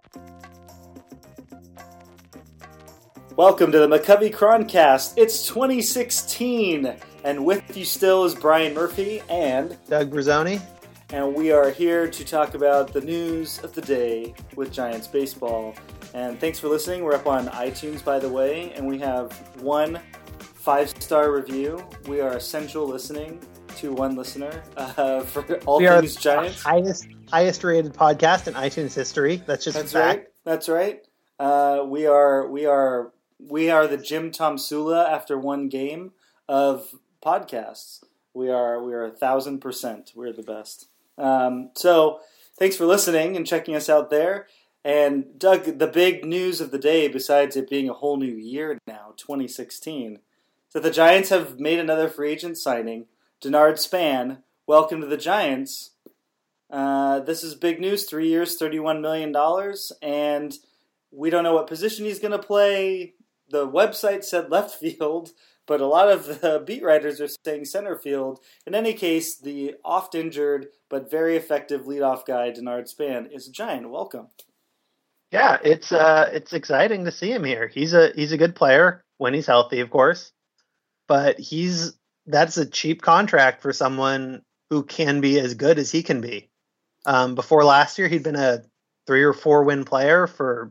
Welcome to the McCovey Chroncast. It's 2016, and with you still is Brian Murphy and Doug Brazzoni. And we are here to talk about the news of the day with Giants baseball. And thanks for listening. We're up on iTunes, by the way, and we have one 5-star review. We are essential listening to one listener for all things Giants. We are the highest rated podcast in iTunes history. That's just a fact. Right. That's right. We are the Jim Tomsula after one game of podcasts. We are 1,000%. We're the best. So thanks for listening and checking us out there. And Doug, the big news of the day, besides it being a whole new year now, 2016, is that the Giants have made another free agent signing, Denard Span. Welcome to the Giants. This is big news. 3 years, $31 million, and we don't know what position he's going to play. The website said left field, but a lot of the beat writers are saying center field. In any case, the oft-injured but very effective leadoff guy, Denard Span, is a Giant. Welcome. Yeah, it's exciting to see him here. He's a good player when he's healthy, of course, but that's a cheap contract for someone who can be as good as he can be. Before last year, he'd been a 3 or 4 win player for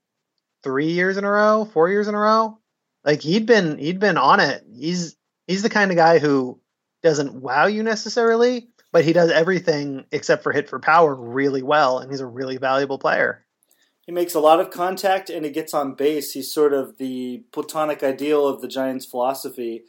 3 years in a row, 4 years in a row. Like he'd been on it. He's the kind of guy who doesn't wow you necessarily, but he does everything except for hit for power really well, and he's a really valuable player. He makes a lot of contact and he gets on base. He's sort of the platonic ideal of the Giants' philosophy.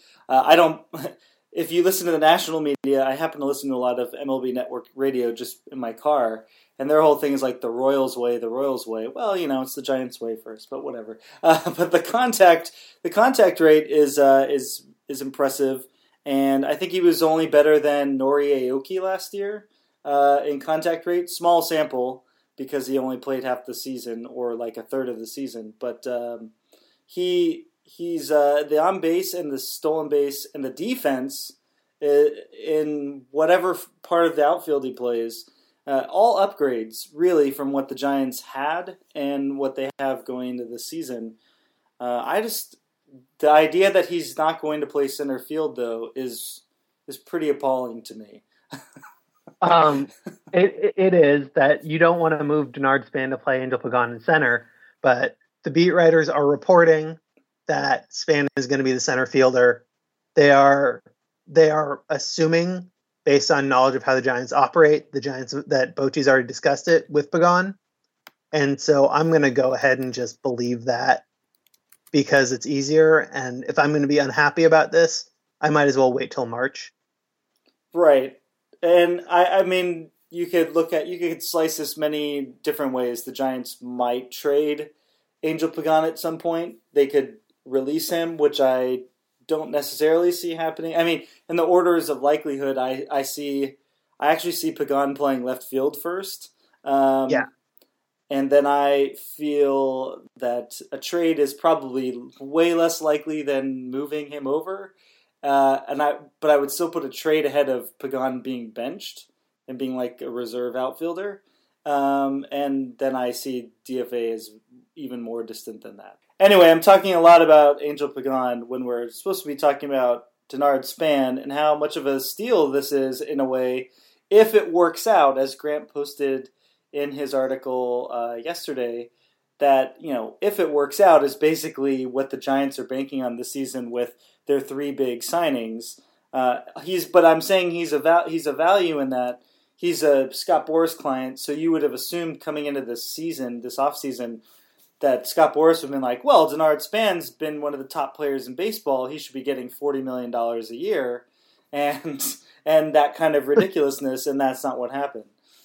If you listen to the national media, I happen to listen to a lot of MLB Network radio just in my car, and their whole thing is like the Royals way, the Royals way. Well, it's the Giants way first, but whatever. But the contact rate is impressive, and I think he was only better than Nori Aoki last year in contact rate. Small sample because he only played half the season or like a third of the season, but He's the on base and the stolen base and the defense in whatever part of the outfield he plays. All upgrades, really, from what the Giants had and what they have going into the season. The idea that he's not going to play center field, though, is pretty appalling to me. It is that you don't want to move Denard Span to play Angel Pagan in center, but the beat writers are reporting that Span is going to be the center fielder. They are assuming, based on knowledge of how the Giants operate, that Bochy's already discussed it with Pagan. And so I'm going to go ahead and just believe that because it's easier. And if I'm going to be unhappy about this, I might as well wait till March. Right. And I mean, you could slice this many different ways. The Giants might trade Angel Pagan at some point. They could release him, which I don't necessarily see happening. I mean, in the orders of likelihood, I actually see Pagan playing left field first. And then I feel that a trade is probably way less likely than moving him over. But I would still put a trade ahead of Pagan being benched and being like a reserve outfielder. And then I see DFA as even more distant than that. Anyway, I'm talking a lot about Angel Pagan when we're supposed to be talking about Denard Span and how much of a steal this is in a way if it works out, as Grant posted in his article yesterday, that, if it works out is basically what the Giants are banking on this season with their 3 big signings. But I'm saying he's a value in that he's a Scott Boras client, so you would have assumed coming into this offseason, that Scott Boras would have been like, well, Denard Span's been one of the top players in baseball. He should be getting $40 million a year. And that kind of ridiculousness, and that's not what happened.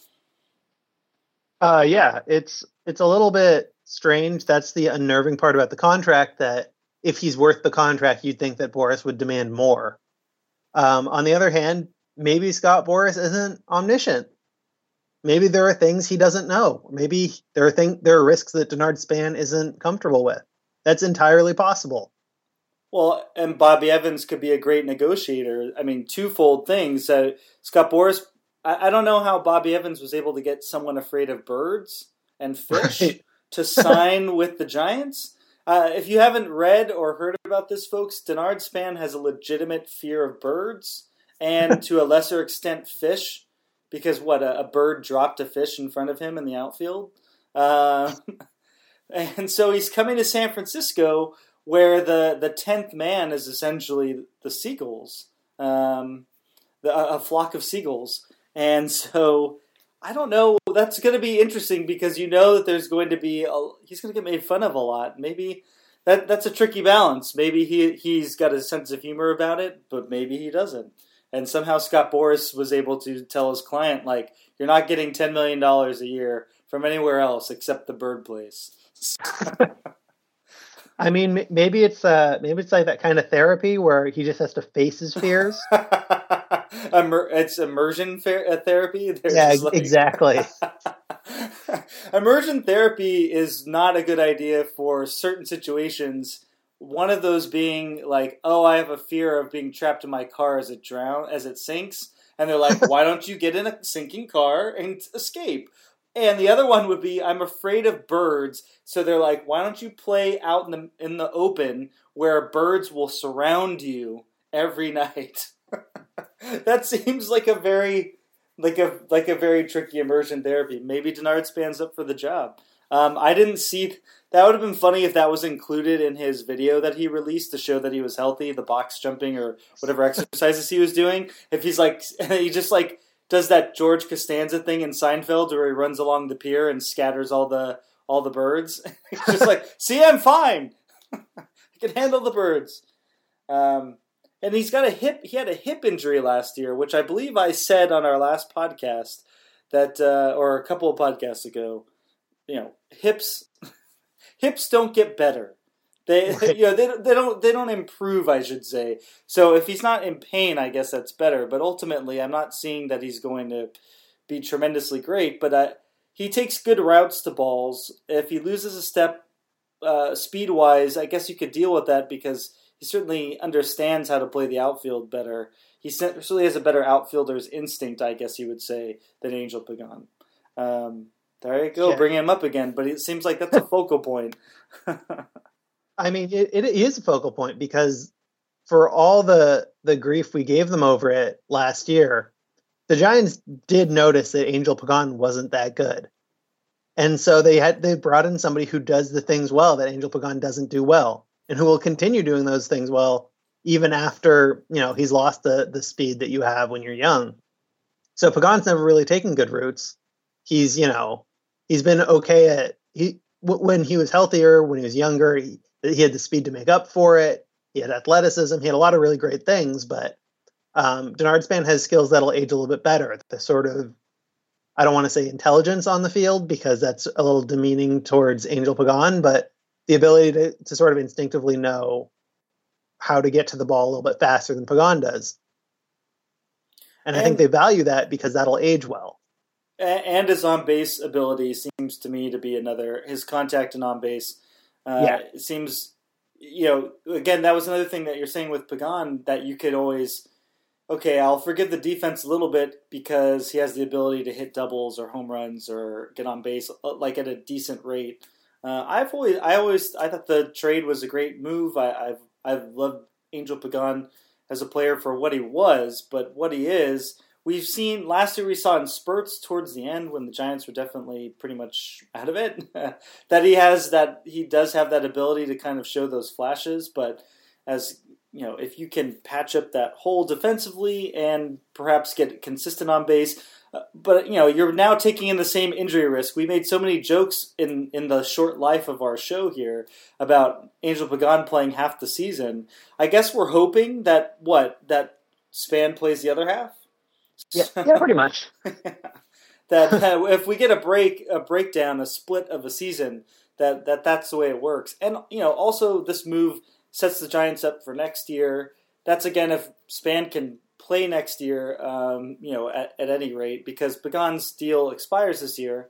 It's a little bit strange. That's the unnerving part about the contract, that if he's worth the contract, you'd think that Boras would demand more. On the other hand, maybe Scott Boras isn't omniscient. Maybe there are things he doesn't know. Maybe there are risks that Denard Span isn't comfortable with. That's entirely possible. Well, and Bobby Evans could be a great negotiator. I mean, twofold things. Scott Boras, I don't know how Bobby Evans was able to get someone afraid of birds and Fish Right. to sign with the Giants. If you haven't read or heard about this, folks, Denard Span has a legitimate fear of birds and, to a lesser extent, fish, because a bird dropped a fish in front of him in the outfield. And so he's coming to San Francisco, where the 10th man is essentially the seagulls, a flock of seagulls. And so I don't know. That's going to be interesting because you know that there's going to be he's going to get made fun of a lot. Maybe that's a tricky balance. Maybe he's got a sense of humor about it, but maybe he doesn't. And somehow Scott Boras was able to tell his client, like, you're not getting $10 million a year from anywhere else except the bird place. I mean, maybe it's like that kind of therapy where he just has to face his fears. It's immersion therapy. Exactly. Immersion therapy is not a good idea for certain situations. One of those being like, oh, I have a fear of being trapped in my car as it sinks. And they're like, why don't you get in a sinking car and escape? And the other one would be, I'm afraid of birds. So they're like, why don't you play out in the open where birds will surround you every night? That seems like a very very tricky immersion therapy. Maybe Denard Span's up for the job. I didn't see that. Would have been funny if that was included in his video that he released to show that he was healthy, the box jumping or whatever exercises he was doing. If he's like, he just like does that George Costanza thing in Seinfeld where he runs along the pier and scatters all the birds. He's just like, see, I'm fine. I can handle the birds. And he's got he had a hip injury last year, which I believe I said on our last podcast that, or a couple of podcasts ago, hips don't get better. They don't improve, I should say. So if he's not in pain, I guess that's better. But ultimately, I'm not seeing that he's going to be tremendously great. But he takes good routes to balls. If he loses a step speed-wise, I guess you could deal with that because he certainly understands how to play the outfield better. He certainly has a better outfielder's instinct, I guess you would say, than Angel Pagan. There you go, yeah. Bringing him up again, but it seems like that's a focal point. I mean, it is a focal point because for all the grief we gave them over it last year, the Giants did notice that Angel Pagan wasn't that good. And so they brought in somebody who does the things well that Angel Pagan doesn't do well, and who will continue doing those things well even after, he's lost the speed that you have when you're young. So Pagan's never really taken good routes. He's been okay at when he was healthier, when he was younger, he had the speed to make up for it. He had athleticism. He had a lot of really great things, but Denard Span has skills that'll age a little bit better. The sort of, I don't want to say intelligence on the field because that's a little demeaning towards Angel Pagan, but the ability to sort of instinctively know how to get to the ball a little bit faster than Pagan does. And I think they value that because that'll age well. And his on-base ability seems to me to be his contact and on-base. It seems, again, that was another thing that you're saying with Pagan, that you could always, okay, I'll forgive the defense a little bit because he has the ability to hit doubles or home runs or get on base like at a decent rate. I thought the trade was a great move. I've loved Angel Pagan as a player for what he was, but what he is, we've seen last year. We saw in spurts towards the end when the Giants were definitely pretty much out of it that he does have that ability to kind of show those flashes. But as if you can patch up that hole defensively and perhaps get consistent on base. But, you're now taking in the same injury risk. We made so many jokes in the short life of our show here about Angel Pagan playing half the season. I guess we're hoping that Span plays the other half? Yeah, pretty much. that if we get a breakdown, a split of a season, that's the way it works. And, also this move sets the Giants up for next year. That's, again, if Span can play next year, at any rate, because Pagan's deal expires this year,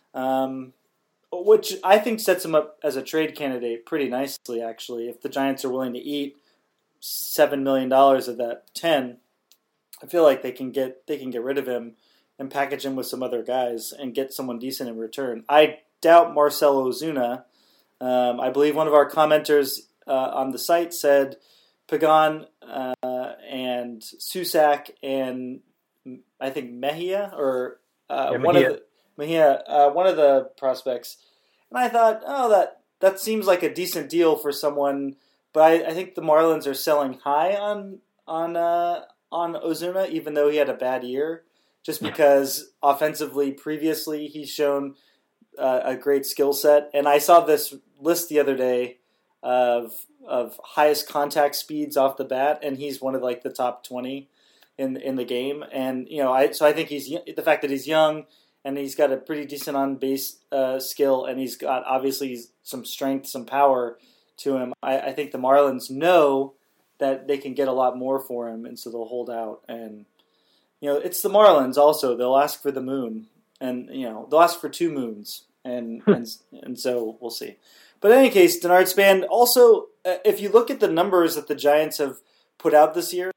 which I think sets him up as a trade candidate pretty nicely, actually. If the Giants are willing to eat $7 million of that 10, I feel like they can get rid of him and package him with some other guys and get someone decent in return. I leaked out Marcell Ozuna. I believe one of our commenters on the site said Pagan and Susac and I think Mejia or one of the prospects. And I thought, that seems like a decent deal for someone, but I think the Marlins are selling high on Ozuna, even though he had a bad year, just because offensively previously he's shown a great skill set. And I saw this list the other day of highest contact speeds off the bat, and he's one of like the top 20 in the game. And I think the fact that he's young and he's got a pretty decent on base skill, and he's got obviously some strength, some power to him. I think the Marlins know that they can get a lot more for him, and so they'll hold out. And it's the Marlins. Also, they'll ask for the moon, and they'll ask for 2 moons, and so we'll see. But in any case, Denard Span. Also, if you look at the numbers that the Giants have put out this year,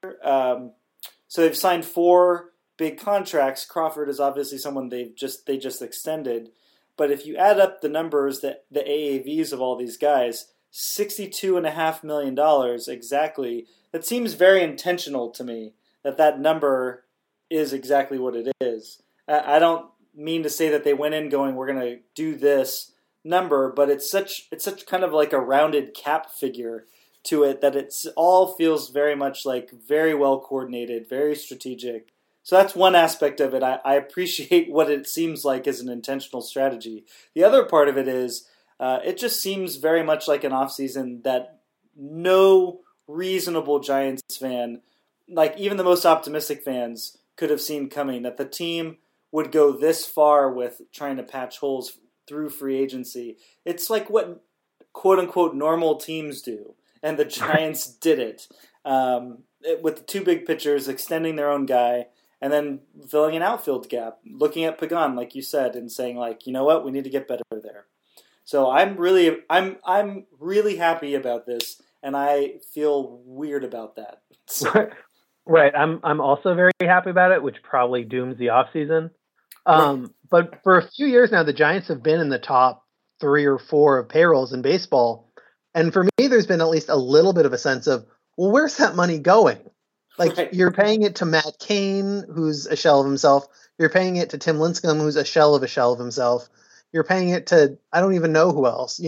so they've signed 4 big contracts. Crawford is obviously someone they just extended. But if you add up the numbers, that the AAVs of all these guys, $62.5 million exactly. That seems very intentional to me. That number is exactly what it is. I don't mean to say that they went in going, we're going to do this number, but it's such kind of like a rounded cap figure to it that it's all feels very much like very well coordinated, very strategic. So that's one aspect of it. I appreciate what it seems like is an intentional strategy. The other part of it is it just seems very much like an offseason that no reasonable Giants fan, like even the most optimistic fans, could have seen coming, that the team would go this far with trying to patch holes through free agency. It's like what quote-unquote normal teams do, and the Giants did it. With the 2 big pitchers, extending their own guy, and then filling an outfield gap, looking at Pagan, like you said, and saying, like, you know what, we need to get better there. So I'm really happy about this, and I feel weird about that. So. Right. I'm also very happy about it, which probably dooms the offseason. But for a few years now, the Giants have been in the top 3 or 4 of payrolls in baseball. And for me, there's been at least a little bit of a sense of, well, where's that money going? Like, right. You're paying it to Matt Cain, who's a shell of himself. You're paying it to Tim Lincecum, who's a shell of himself. You're paying it to, I don't even know who else,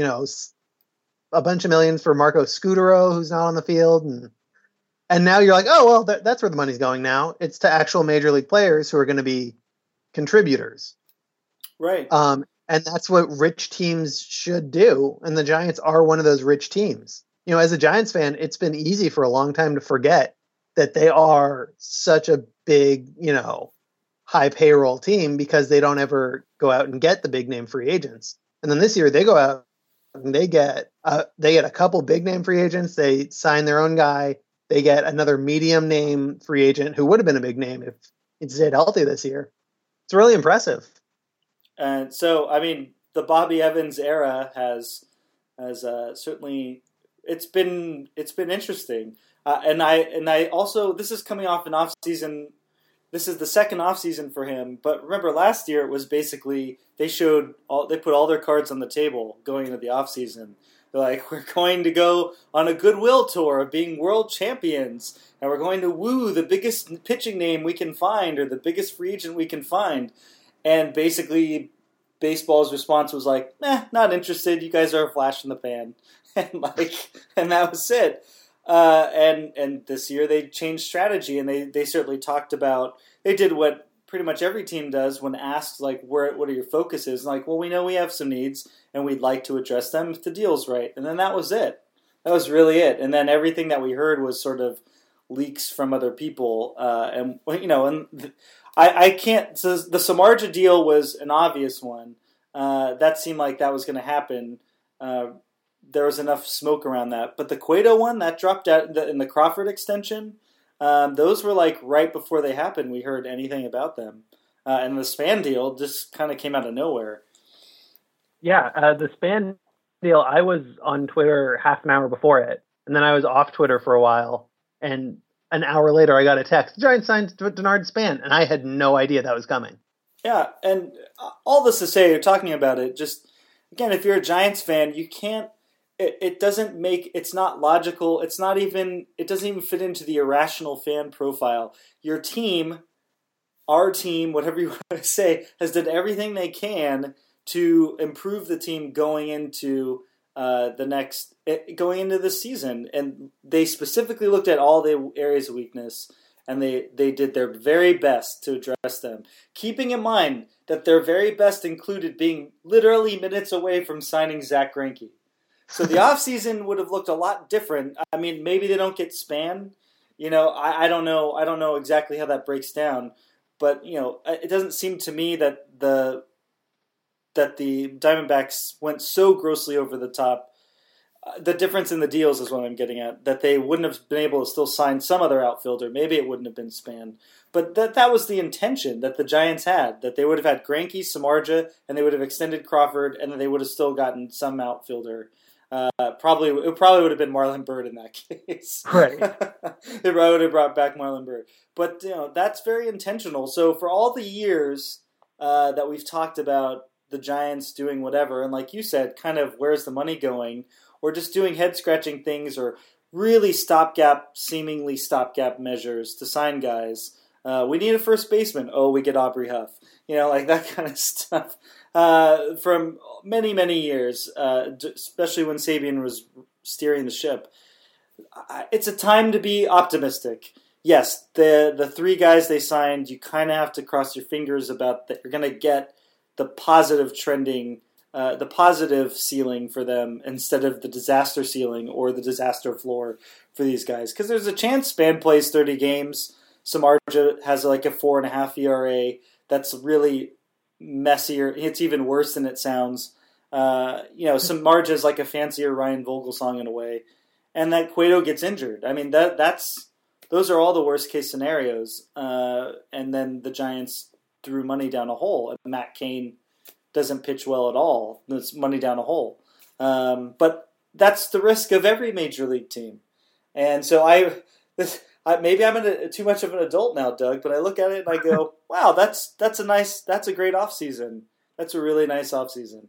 a bunch of millions for Marco Scutaro, who's not on the field. And now you're like, oh, well, that's where the money's going now. It's to actual major league players who are going to be contributors. Right. And that's what rich teams should do. And the Giants are one of those rich teams. As a Giants fan, it's been easy for a long time to forget that they are such a big, high payroll team because they don't ever go out and get the big name free agents. And then this year they go out and they get a couple big name free agents. They sign their own guy. They get another medium name free agent who would have been a big name if it stayed healthy this year. It's really impressive. And so, I mean, the Bobby Evans era has certainly it's been interesting. And I also, this is coming off an off season. This is the second off season for him. But remember, last year it was basically they put all their cards on the table going into the off season. They're like, we're going to go on a goodwill tour of being world champions, and we're going to woo the biggest pitching name we can find or the biggest free agent we can find. And basically, baseball's response was like, not interested. You guys are a flash in the pan. And that was it. And this year they changed strategy, and they certainly talked about, they did what pretty much every team does when asked, like, what are your focuses? Like, well, we know we have some needs, and we'd like to address them if the deal's right. And then that was it. That was really it. And then everything that we heard was sort of leaks from other people. I can't, so the Samardzija deal was an obvious one. That seemed like that was going to happen. There was enough smoke around that. But the Cueto one, that dropped out in the Crawford extension, those were like right before they happened, we heard anything about them. And the Span deal just kind of came out of nowhere. Yeah, the Span deal, I was on Twitter half an hour before it, and then I was off Twitter for a while, and an hour later I got a text, the Giants signed Denard Span, and I had no idea that was coming. Yeah, and all this to say, you're talking about it, just again, if you're a Giants fan, you can't. It doesn't make. It's not logical. It's not even. It doesn't even fit into the irrational fan profile. Your team, our team, whatever you want to say, has done everything they can to improve the team going into going into this season, and they specifically looked at all the areas of weakness, and they did their very best to address them, keeping in mind that their very best included being literally minutes away from signing Zach Greinke. So the offseason would have looked a lot different. I mean, maybe they don't get Span. I don't know. I don't know exactly how that breaks down, but it doesn't seem to me that the Diamondbacks went so grossly over the top. The difference in the deals is what I'm getting at, that they wouldn't have been able to still sign some other outfielder. Maybe it wouldn't have been Span. But that was the intention that the Giants had, that they would have had Greinke, Samardzija, and they would have extended Crawford, and then they would have still gotten some outfielder. It probably would have been Marlon Byrd in that case. Right. They probably would have brought back Marlon Byrd. But that's very intentional. So for all the years that we've talked about the Giants doing whatever, and like you said, kind of where's the money going, or just doing head-scratching things, or really seemingly stopgap measures to sign guys. We need a first baseman. Oh, we get Aubrey Huff. Like that kind of stuff. From many, many years, especially when Sabian was steering the ship. It's a time to be optimistic. Yes, the three guys they signed, you kind of have to cross your fingers about that you're going to get the positive trending, the positive ceiling for them instead of the disaster ceiling or the disaster floor for these guys. Because there's a chance Span plays 30 games. Samardzija has like a 4.5 ERA. That's really messier. It's even worse than it sounds. Samardzija is like a fancier Ryan Vogelsong in a way. And that Cueto gets injured. I mean, those are all the worst case scenarios. And then the Giants threw money down a hole. And Matt Cain doesn't pitch well at all. It's money down a hole. But that's the risk of every major league team. And so maybe I'm too much of an adult now, Doug, but I look at it and I go, wow, that's a great offseason. That's a really nice offseason.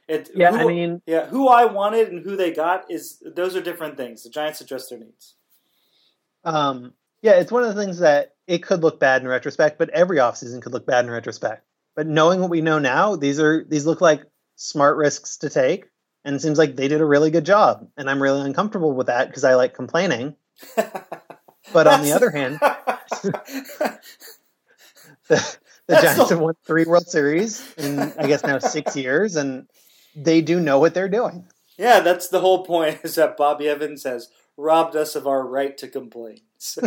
Who I wanted and who they got those are different things. The Giants address their needs. It's one of the things that it could look bad in retrospect, but every offseason could look bad in retrospect. But knowing what we know now, these look like smart risks to take, and it seems like they did a really good job. And I'm really uncomfortable with that because I like complaining. But on the other hand, the Giants have won 3 World Series in, I guess, now 6 years, and they do know what they're doing. Yeah, that's the whole point, is that Bobby Evans has robbed us of our right to complain.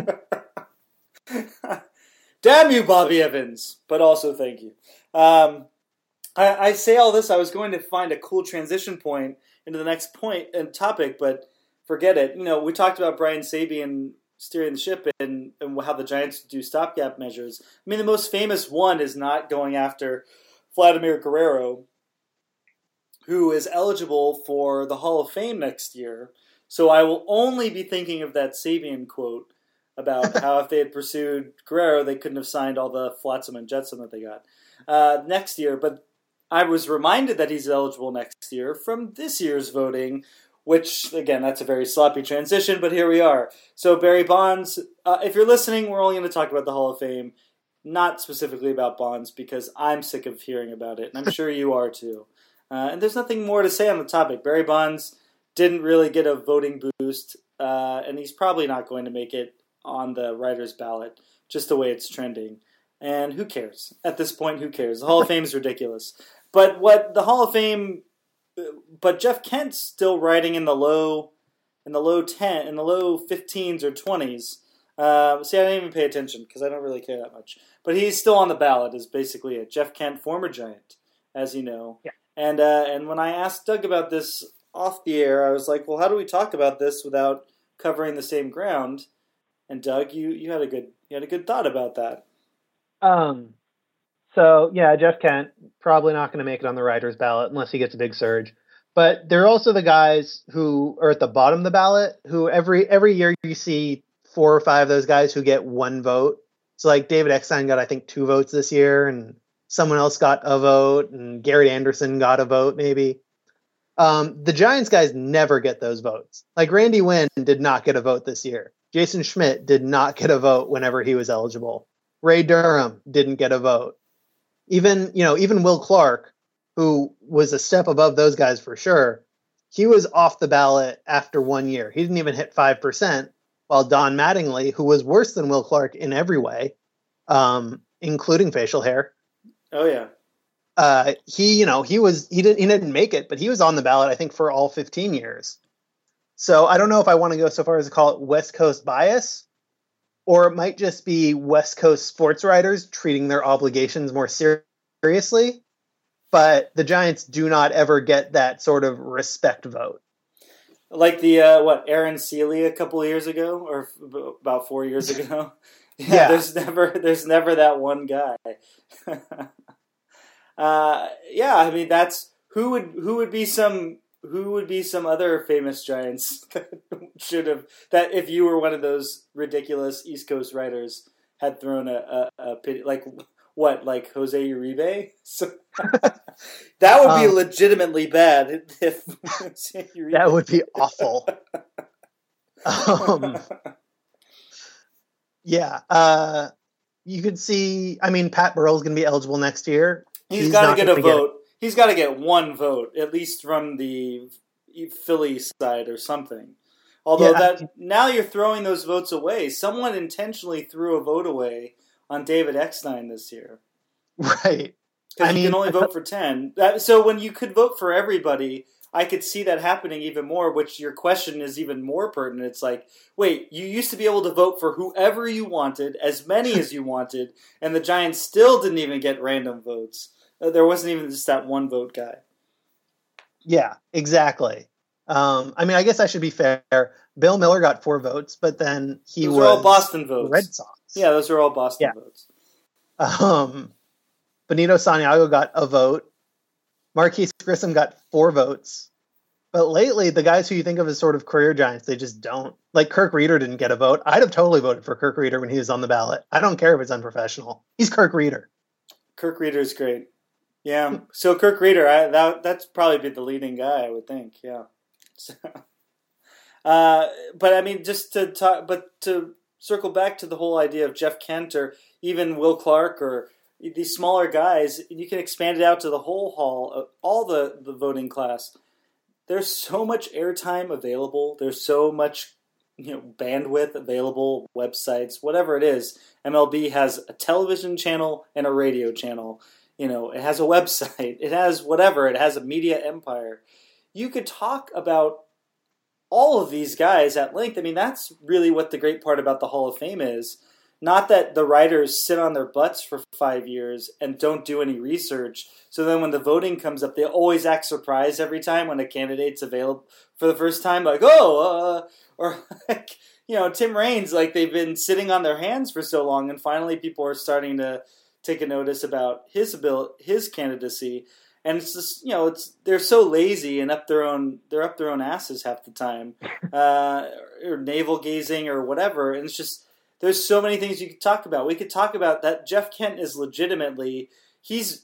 Damn you, Bobby Evans! But also thank you. I say all this, I was going to find a cool transition point into the next point and topic, but forget it. We talked about Brian Sabian steering the ship and how the Giants do stopgap measures. I mean, the most famous one is not going after Vladimir Guerrero, who is eligible for the Hall of Fame next year. So I will only be thinking of that Sabian quote about how if they had pursued Guerrero, they couldn't have signed all the Flotsam and Jetsam that they got next year. But I was reminded that he's eligible next year from this year's voting, which, again, that's a very sloppy transition, but here we are. So Barry Bonds, if you're listening, we're only going to talk about the Hall of Fame, not specifically about Bonds, because I'm sick of hearing about it, and I'm sure you are too. And there's nothing more to say on the topic. Barry Bonds didn't really get a voting boost, and he's probably not going to make it on the writer's ballot, just the way it's trending. And who cares? At this point, who cares? The Hall of Fame is ridiculous. But Jeff Kent's still writing in the low 15s or 20s. See, I didn't even pay attention because I don't really care that much. But he's still on the ballot is basically it. Jeff Kent, former Giant, as you know. Yeah. And when I asked Doug about this off the air, I was like, well, how do we talk about this without covering the same ground? And Doug, you had a good thought about that. So yeah, Jeff Kent probably not going to make it on the writer's ballot unless he gets a big surge. But there are also the guys who are at the bottom of the ballot who every year you see 4 or 5 of those guys who get 1 vote. So like David Eckstein got, I think, 2 votes this year, and someone else got a vote, and Gary Anderson got a vote maybe. The Giants guys never get those votes. Like Randy Wynn did not get a vote this year. Jason Schmidt did not get a vote whenever he was eligible. Ray Durham didn't get a vote. Even Will Clark, who was a step above those guys for sure, he was off the ballot after 1 year. He didn't even hit 5%, while Don Mattingly, who was worse than Will Clark in every way, including facial hair. Oh yeah. He didn't make it, but he was on the ballot, I think, for all 15 years. So I don't know if I want to go so far as to call it West Coast bias, or it might just be West Coast sports writers treating their obligations more seriously. But the Giants do not ever get that sort of respect vote. Like the Aaron Seeley a couple of years ago, or about 4 years ago. Yeah. There's never that one guy. I mean, that's who would be some other famous Giants that if you were one of those ridiculous East Coast writers had thrown a pity, like Jose Uribe. So that would be legitimately bad if Uribe. That would be awful. Yeah. You could see. I mean, Pat Burrell's going to be eligible next year. He's got to get a vote. He's got to get one vote, at least from the Philly side or something. Although now you're throwing those votes away. Someone intentionally threw a vote away on David Eckstein this year. Right. Because you can only vote for 10. So when you could vote for everybody, I could see that happening even more, which your question is even more pertinent. It's like, wait, you used to be able to vote for whoever you wanted, as many as you wanted, and the Giants still didn't even get random votes. There wasn't even just that one vote guy. Yeah, exactly. I mean, I guess I should be fair. Bill Miller got 4 votes, but then those were all Boston votes. Red Sox. Yeah, those are all Boston votes. Benito Santiago got a vote. Marquise Grissom got 4 votes. But lately, the guys who you think of as sort of career giants, they just don't. Like Kirk Reeder didn't get a vote. I'd have totally voted for Kirk Reeder when he was on the ballot. I don't care if it's unprofessional. He's Kirk Reeder. Kirk Reeder's great. Yeah. So Kirk Reeder, that's probably be the leading guy, I would think. Yeah. So, but I mean, just to talk, but to circle back to the whole idea of Jeff Kent or even Will Clark or these smaller guys, you can expand it out to the whole hall, all the voting class. There's so much airtime available. There's so much bandwidth available, websites, whatever it is. MLB has a television channel and a radio channel. It has a website. It has whatever. It has a media empire. You could talk about all of these guys at length. I mean, that's really what the great part about the Hall of Fame is. Not that the writers sit on their butts for 5 years and don't do any research. So then when the voting comes up, they always act surprised every time when a candidate's available for the first time. Like, or like, Tim Raines, like they've been sitting on their hands for so long, and finally people are starting to take a notice about his candidacy. And it's just, they're so lazy and they're up their own asses half the time, or navel gazing or whatever. And it's just, there's so many things you could talk about. We could talk about that Jeff Kent is legitimately, he's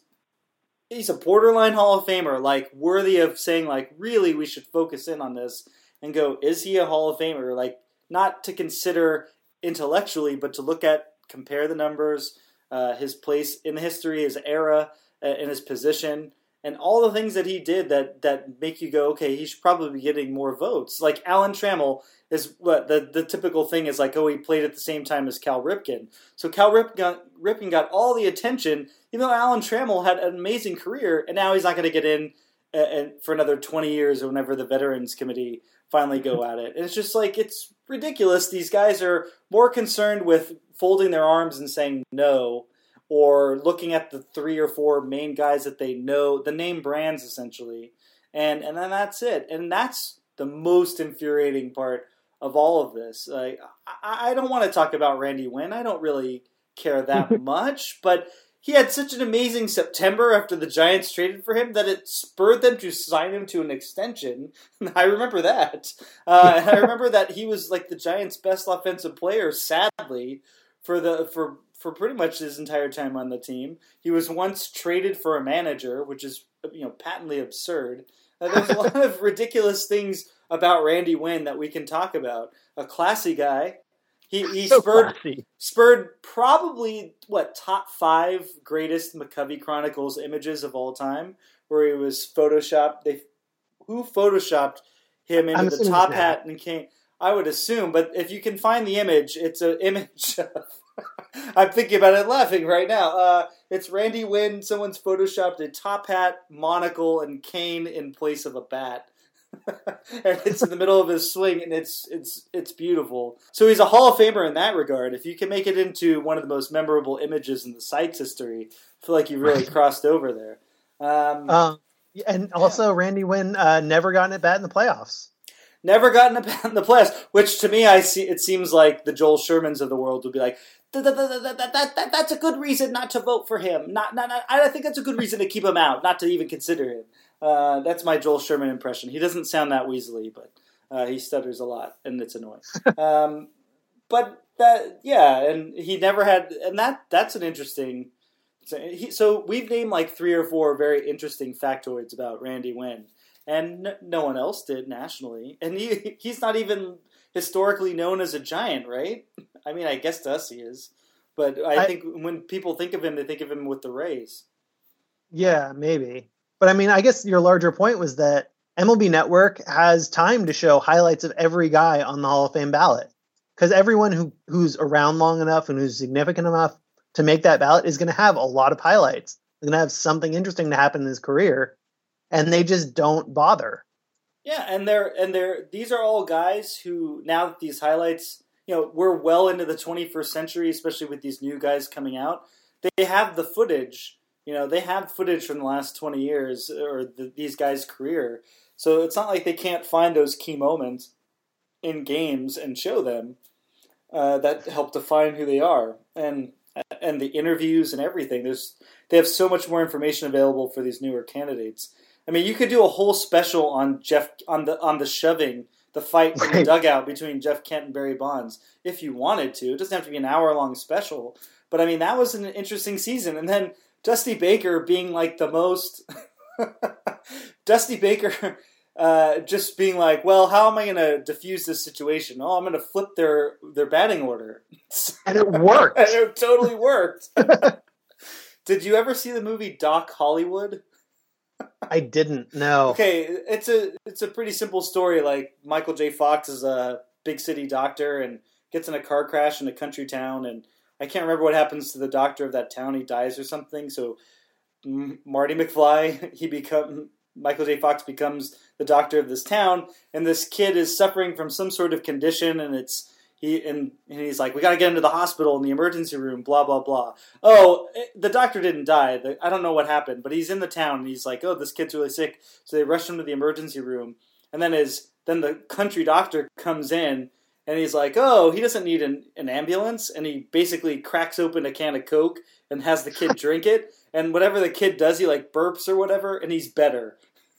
a borderline Hall of Famer, like worthy of saying, like, really we should focus in on this and go, is he a Hall of Famer? Like, not to consider intellectually, but to compare the numbers, his place in history, his era, in his position, and all the things that he did that make you go, okay, he should probably be getting more votes. Like Alan Trammell is what the typical thing is, like, oh, he played at the same time as Cal Ripken. So Cal Ripken got all the attention, even though Alan Trammell had an amazing career, and now he's not going to get in for another 20 years or whenever the Veterans Committee finally go at it. And it's just like, it's ridiculous. These guys are more concerned with folding their arms and saying no, or looking at the 3 or 4 main guys that they know, the name brands essentially, and then that's it. And that's the most infuriating part of all of this. Like, I don't want to talk about Randy Wynn. I don't really care that much, but he had such an amazing September after the Giants traded for him that it spurred them to sign him to an extension. I remember that. And I remember that he was like the Giants' best offensive player, sadly, for pretty much his entire time on the team. He was once traded for a manager, which is patently absurd. There's a lot of ridiculous things about Randy Wynn that we can talk about. A classy guy. He So spurred classy. probably top 5 greatest McCovey Chronicles images of all time, where he was photoshopped. Who photoshopped him into the top hat and cane? I would assume, but if you can find the image, it's an image of... I'm thinking about it laughing right now. It's Randy Wynn. Someone's photoshopped a top hat, monocle, and cane in place of a bat. And it's in the middle of his swing, and it's beautiful. So he's a Hall of Famer in that regard. If you can make it into one of the most memorable images in the site's history, I feel like you really crossed over there. And also, Randy Wynn never gotten at bat in the playoffs. Never gotten a bat in the playoffs, which to me, it seems like the Joel Shermans of the world would be like, that's a good reason not to vote for him. I think that's a good reason to keep him out, not to even consider him. That's my Joel Sherman impression. He doesn't sound that weaselly, but he stutters a lot, and it's annoying. But and he never had, and that's an interesting. So we've named like 3 or 4 very interesting factoids about Randy Wynn, and no one else did nationally. And he's not even historically known as a Giant, right? I mean, I guess to us he is, but I think when people think of him, they think of him with the Rays. Yeah, maybe. But I mean, I guess your larger point was that MLB Network has time to show highlights of every guy on the Hall of Fame ballot, because everyone who's around long enough and who's significant enough to make that ballot is going to have a lot of highlights. They're going to have something interesting to happen in his career, and they just don't bother. Yeah, and these are all guys who, now that these highlights, we're well into the 21st century, especially with these new guys coming out. They have the footage. They have footage from the last 20 years or these guys' career. So it's not like they can't find those key moments in games and show them that help define who they are. And the interviews and everything. They have so much more information available for these newer candidates. I mean, you could do a whole special on the shoving, the fight in the dugout between Jeff Kent and Barry Bonds, if you wanted to. It doesn't have to be an hour-long special. But I mean, that was an interesting season. And then Dusty Baker being like the most... Dusty Baker just being like, well, how am I going to diffuse this situation? Oh, I'm going to flip their batting order. And it worked. And it totally worked. Did you ever see the movie Doc Hollywood? I didn't, no. Okay, it's a pretty simple story. Like, Michael J. Fox is a big city doctor and gets in a car crash in a country town, and I can't remember what happens to the doctor of that town. He dies or something, so Marty McFly, Michael J. Fox becomes the doctor of this town, and this kid is suffering from some sort of condition, and he's like, we got to get him to the hospital in the emergency room, blah, blah, blah. Oh, the doctor didn't die. I don't know what happened, but he's in the town, and he's like, oh, this kid's really sick. So they rush him to the emergency room, and then the country doctor comes in, and he's like, oh, he doesn't need an ambulance, and he basically cracks open a can of Coke and has the kid drink it, and whatever the kid does, he like burps or whatever, and he's better.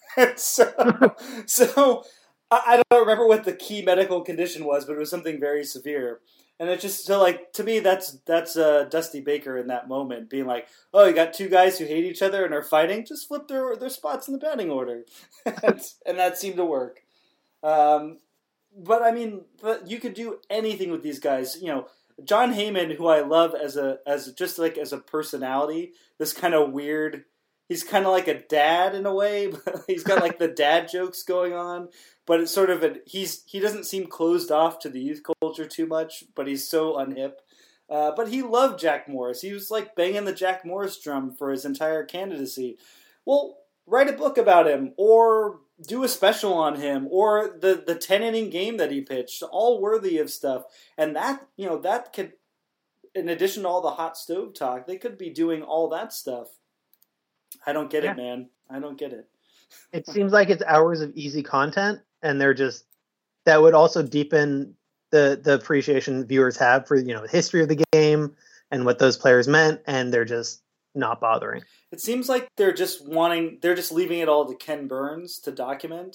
So I don't remember what the key medical condition was, but it was something very severe. And it's just, so like, to me, that's Dusty Baker in that moment, being like, oh, you got 2 guys who hate each other and are fighting, just flip their spots in the batting order. And that seemed to work. But I mean, you could do anything with these guys. John Heyman, who I love as a personality, this kind of weird, he's kind of like a dad in a way, but he's got like the dad jokes going on. But it's sort of he doesn't seem closed off to the youth culture too much, but he's so unhip. But he loved Jack Morris. He was like banging the Jack Morris drum for his entire candidacy. Well, write a book about him, or do a special on him, or the 10-inning game that he pitched, all worthy of stuff. And that could, in addition to all the hot stove talk, they could be doing all that stuff. I don't get it, man. I don't get it. It seems like it's hours of easy content, and that would also deepen the appreciation viewers have for, the history of the game and what those players meant, and they're just not bothering. It seems like they're just leaving it all to Ken Burns to document.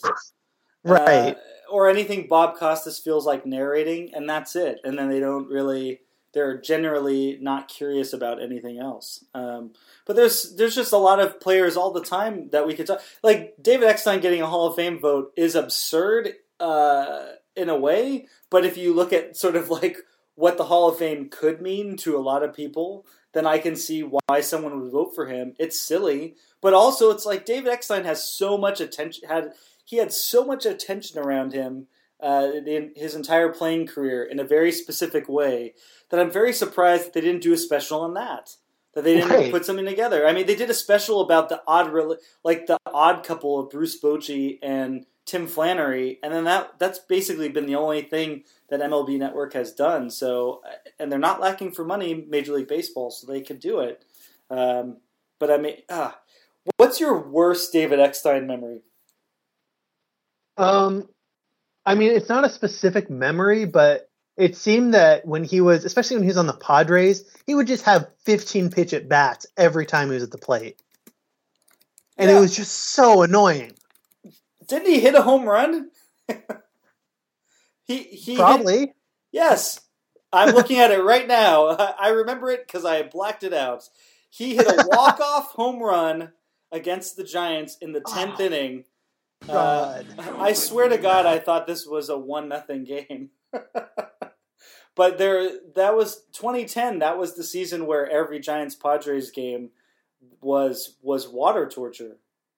Right. Or anything Bob Costas feels like narrating, and that's it. And then they don't really they're generally not curious about anything else. But there's just a lot of players all the time that we could talk. Like David Eckstein getting a Hall of Fame vote is absurd in a way, but if you look at sort of like what the Hall of Fame could mean to a lot of people, then I can see why someone would vote for him. It's silly, but also it's like David Eckstein has so much attention. He had so much attention around him in his entire playing career in a very specific way that I'm very surprised that they didn't do a special on that. That they didn't put something together. I mean, they did a special about the odd couple of Bruce Bochy and Tim Flannery, and then that's basically been the only thing that MLB Network has done. So, and they're not lacking for money, Major League Baseball, so they could do it. But I mean, what's your worst David Eckstein memory? I mean, it's not a specific memory, but it seemed that especially when he was on the Padres, he would just have 15 pitch at bats every time he was at the plate. And it was just so annoying. Didn't he hit a home run? he Probably. Yes. I'm looking at it right now. I remember it because I blacked it out. He hit a walk-off home run against the Giants in the 10th inning. God. I swear to God, I thought this was a 1-0 game. But that was 2010. That was the season where every Giants-Padres game was water torture.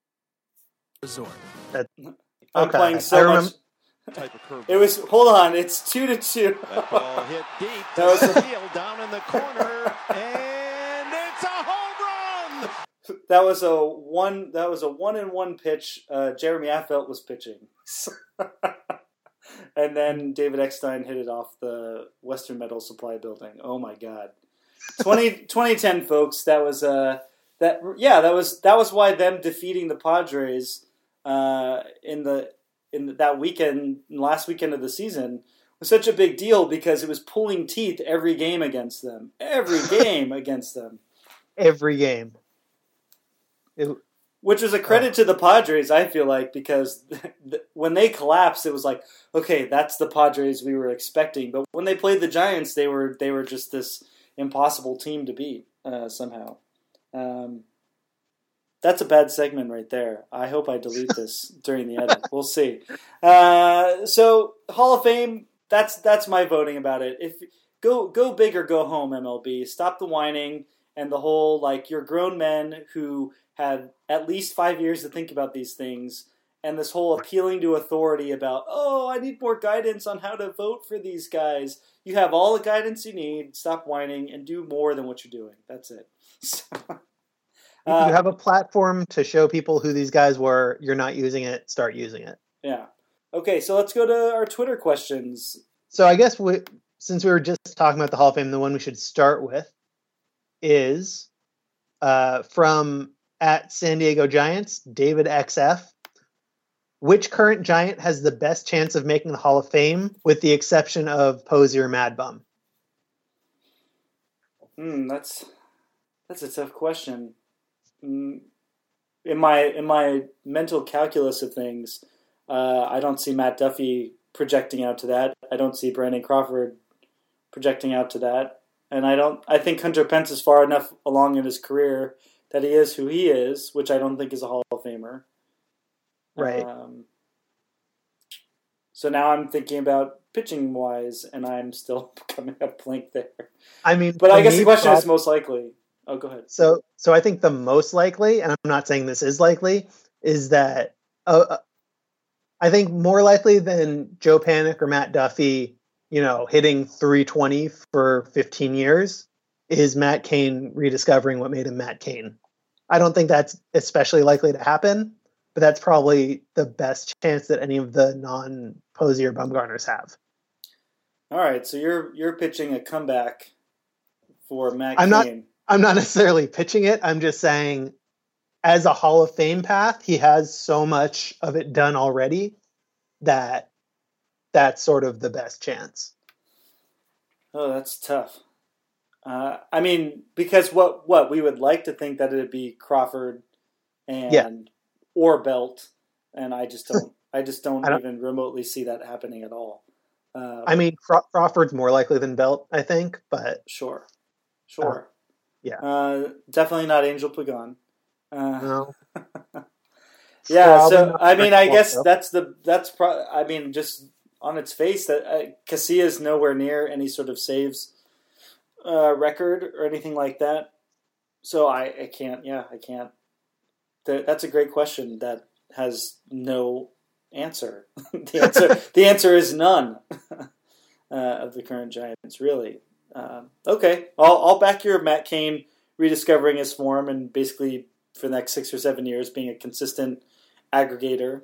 I'm playing so much. It was. Hold on. It's 2-2. That ball hit deep. That was the field down in the corner, and it's a home run. That was a 1-1 pitch. Jeremy Affeldt was pitching, and then David Eckstein hit it off the Western Metal Supply building. Oh my God. 2010, folks. That was that was why them defeating the Padres in that weekend, last weekend of the season, was such a big deal because it was pulling teeth every game against them. Every game against them. Every game. Which was a credit to the Padres, I feel like, because when they collapsed, it was like, okay, that's the Padres we were expecting. But when they played the Giants, they were just this impossible team to beat somehow. That's a bad segment right there. I hope I delete this during the edit. We'll see. So Hall of Fame, that's my voting about it. If go big or go home, MLB. Stop the whining and the whole like you're grown men who had at least 5 years to think about these things, and this whole appealing to authority about, oh, I need more guidance on how to vote for these guys. You have all the guidance you need. Stop whining and do more than what you're doing. That's it. You have a platform to show people who these guys were. You're not using it. Start using it. Yeah. Okay, so let's go to our Twitter questions. So I guess since we were just talking about the Hall of Fame, the one we should start with is from at San Diego Giants, David XF. Which current Giant has the best chance of making the Hall of Fame, with the exception of Posey or Mad Bum? That's a tough question. In my mental calculus of things, I don't see Matt Duffy projecting out to that. I don't see Brandon Crawford projecting out to that, and I think Hunter Pence is far enough along in his career that he is who he is, which I don't think is a Hall of Famer. Right. So now I'm thinking about pitching wise, and I'm still coming up blank there. I mean, but I guess the question is most likely. Oh, go ahead. So I think the most likely, and I'm not saying this is likely, is that I think more likely than Joe Panik or Matt Duffy, hitting 320 for 15 years, is Matt Cain rediscovering what made him Matt Cain. I don't think that's especially likely to happen, but that's probably the best chance that any of the non-Posey or Bumgarners have. All right, so you're pitching a comeback for Matt Cain. I'm not necessarily pitching it. I'm just saying, as a Hall of Fame path, he has so much of it done already that that's sort of the best chance. Oh, that's tough. I mean, because what we would like to think that it'd be Crawford or Belt, and I just don't even remotely see that happening at all. I mean, Crawford's more likely than Belt, I think, but sure. Yeah. Definitely not Angel Pagan. No. Yeah, Probably so not I mean, I guess Waldo. I mean, just on its face, that Casillas nowhere near any sort of saves record or anything like that. So I can't. Yeah, I can't. That's a great question that has no answer. The answer is none of the current Giants, really. Okay, I'll back your Matt Cain rediscovering his form and basically for the next 6 or 7 years being a consistent aggregator.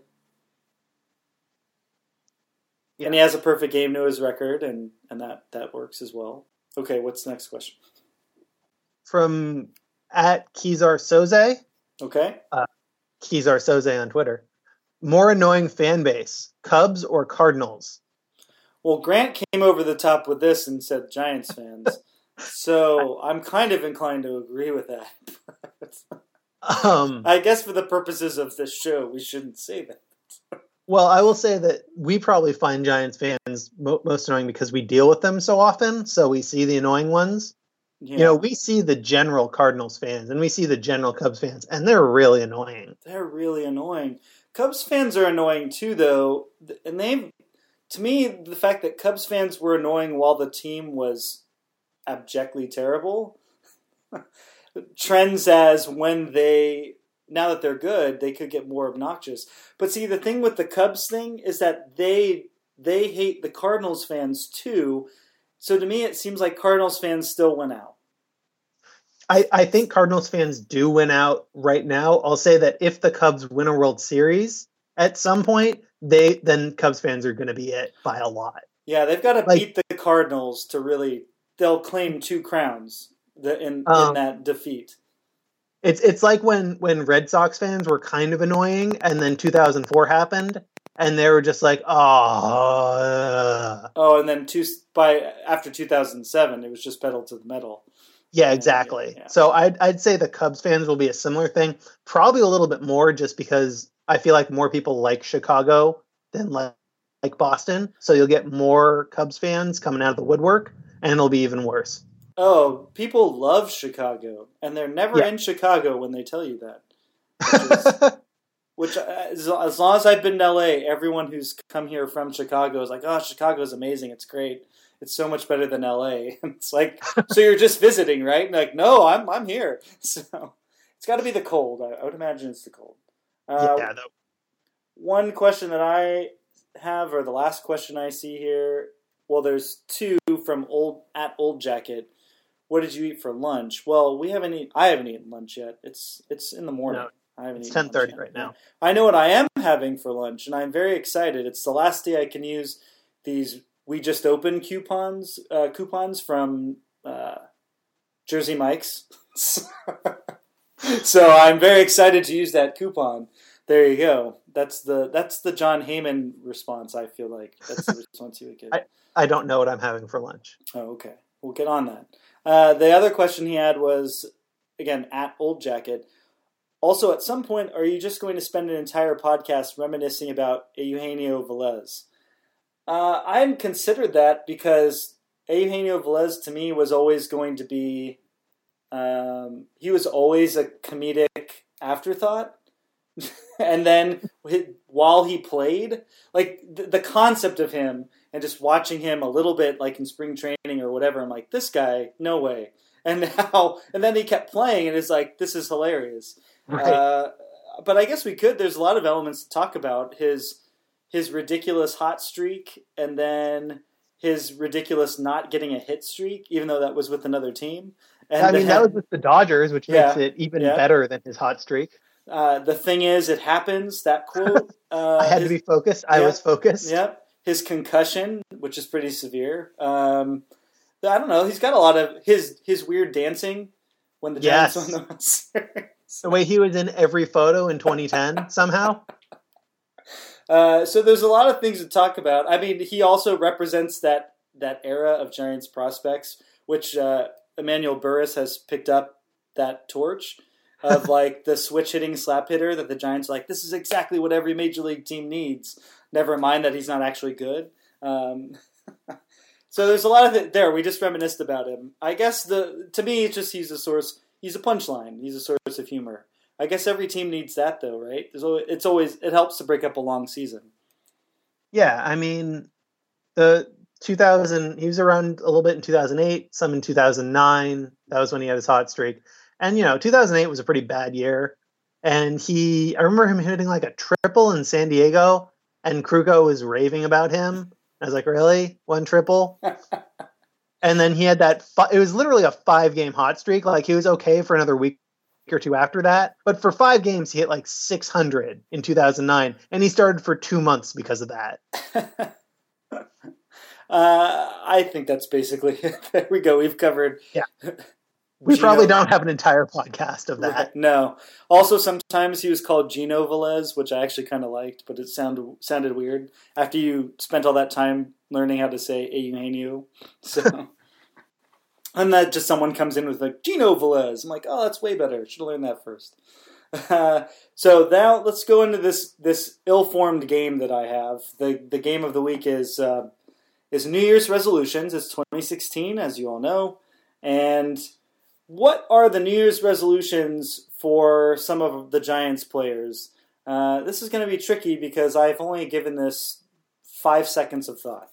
Yeah. And he has a perfect game to his record, and that works as well. Okay, what's the next question? From at Kizar Soze. Okay. Kizar Soze on Twitter. More annoying fan base, Cubs or Cardinals? Well, Grant came over the top with this and said Giants fans. So I'm kind of inclined to agree with that. I guess for the purposes of this show, we shouldn't say that. Well, I will say that we probably find Giants fans most annoying because we deal with them so often, so we see the annoying ones. Yeah. You know, we see the general Cardinals fans and we see the general Cubs fans, and they're really annoying. They're really annoying. Cubs fans are annoying too, though, and to me, the fact that Cubs fans were annoying while the team was abjectly terrible trends as when now that they're good, they could get more obnoxious. But see, the thing with the Cubs thing is that they hate the Cardinals fans too. So to me, it seems like Cardinals fans still win out. I think Cardinals fans do win out right now. I'll say that if the Cubs win a World Series at some point, then Cubs fans are going to be it by a lot. Yeah, they've got to beat the Cardinals to really. They'll claim 2 crowns in that defeat. It's like when Red Sox fans were kind of annoying, and then 2004 happened, and they were just like, and then after 2007, it was just pedal to the metal. Yeah, exactly. Yeah. So I'd say the Cubs fans will be a similar thing, probably a little bit more, just because I feel like more people like Chicago than like Boston. So you'll get more Cubs fans coming out of the woodwork, and it'll be even worse. Oh, people love Chicago, and they're never in Chicago when they tell you that. Which as long as I've been to LA, everyone who's come here from Chicago is like, "Oh, Chicago's amazing. It's great. It's so much better than LA." It's like, so you're just visiting, right? And like, no, I'm here. So it's got to be the cold. I would imagine it's the cold. One question that I have, or the last question I see here. Well, there's 2 from Old Jacket. What did you eat for lunch? Well, I haven't eaten lunch yet. It's in the morning. No, I haven't. It's 10:30 right now. I know what I am having for lunch, and I'm very excited. It's the last day I can use these. We just opened coupons from Jersey Mike's, so I'm very excited to use that coupon. There you go. That's the John Heyman response. I feel like that's the response you would get. I don't know what I'm having for lunch. Oh, okay. We'll get on that. The other question he had was, again, at Old Jacket. Also, at some point, are you just going to spend an entire podcast reminiscing about Eugenio Velez? I hadn't considered that because Eugenio Velez, to me, was always going to be... he was always a comedic afterthought. And then while he played, like the concept of him and just watching him a little bit like in spring training or whatever, I'm like, this guy, no way. And then he kept playing and it's like, this is hilarious. Right. But I guess there's a lot of elements to talk about. His ridiculous hot streak and then his ridiculous not getting a hit streak, even though that was with another team. And that was with the Dodgers, which makes it even better than his hot streak. The thing is, it happens, that quote. I had to be focused. I was focused. Yep. His concussion, which is pretty severe. I don't know. He's got a lot of his weird dancing when the Giants won the World Series. The way he was in every photo in 2010 somehow. So there's a lot of things to talk about. I mean, he also represents that era of Giants prospects, which Emmanuel Burris has picked up that torch of like the switch hitting slap hitter that the Giants are like, this is exactly what every major league team needs. Never mind that he's not actually good. So there's a lot of it there. We just reminisced about him. I guess to me, it's just he's a punchline. He's a source of humor. I guess every team needs that, though, right? It helps to break up a long season. Yeah, I mean, he was around a little bit in 2008, some in 2009. That was when he had his hot streak. And, 2008 was a pretty bad year. And I remember him hitting like a triple in San Diego, and Kruko was raving about him. I was like, really? One triple? And then he had it was literally a 5-game hot streak. Like, he was okay for another week or two after that. But for 5 games, he hit like 600 in 2009. And he started for 2 months because of that. I think that's basically it. There we go. We've covered. Yeah. We probably don't have an entire podcast of that. Right. No. Also, sometimes he was called Gino Velez, which I actually kind of liked, but it sounded weird after you spent all that time learning how to say Eugenio. So, and that just someone comes in with like Gino Velez. I'm like, oh, that's way better. Should have learned that first. So now let's go into this ill-formed game that I have. The game of the week is New Year's resolutions. It's 2016, as you all know, and what are the New Year's resolutions for some of the Giants players? This is going to be tricky because I've only given this 5 seconds of thought.